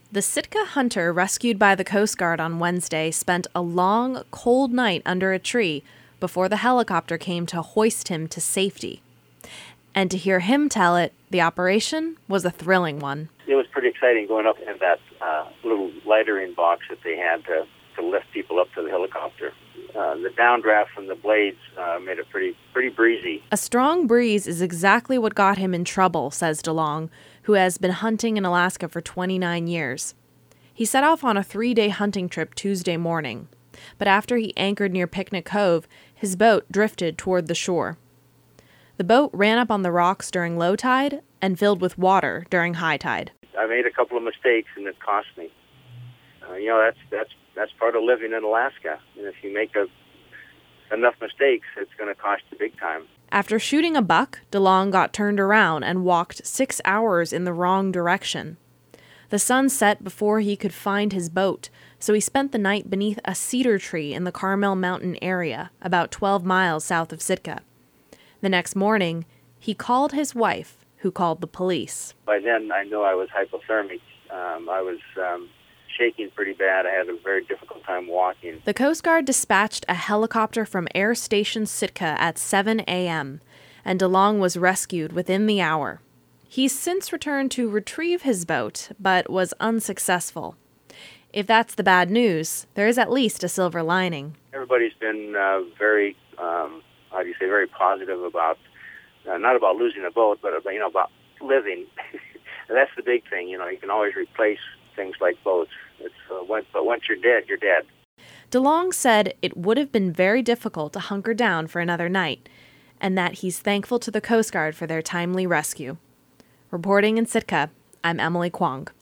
The Sitka hunter rescued by the Coast Guard on Wednesday spent a long, cold night under a tree before the helicopter came to hoist him to safety. And to hear him tell it, the operation was a thrilling one. It was pretty exciting going up in that little lightering box that they had to lift people up to the helicopter. The downdraft from the blades made it pretty breezy. A strong breeze is exactly what got him in trouble, says DeLong, who has been hunting in Alaska for 29 years. He set off on a 3-day hunting trip Tuesday morning, but after he anchored near Picnic Cove, his boat drifted toward the shore. The boat ran up on the rocks during low tide and filled with water during high tide. I made a couple of mistakes, and it cost me. That's part of living in Alaska. And if you make enough mistakes, it's going to cost you big time. After shooting a buck, DeLong got turned around and walked 6 hours in the wrong direction. The sun set before he could find his boat, so he spent the night beneath a cedar tree in the Carmel Mountain area, about 12 miles south of Sitka. The next morning, he called his wife, who called the police. By then, I knew I was hypothermic. I was shaking pretty bad. I had a very difficult time walking. The Coast Guard dispatched a helicopter from Air Station Sitka at 7 a.m., and DeLong was rescued within the hour. He's since returned to retrieve his boat, but was unsuccessful. If that's the bad news, there is at least a silver lining. Everybody's been very positive about, not about losing a boat, but about living. And that's the big thing. You can always replace things like boats. But once you're dead, you're dead. DeLong said it would have been very difficult to hunker down for another night, and that he's thankful to the Coast Guard for their timely rescue. Reporting in Sitka, I'm Emily Kwong.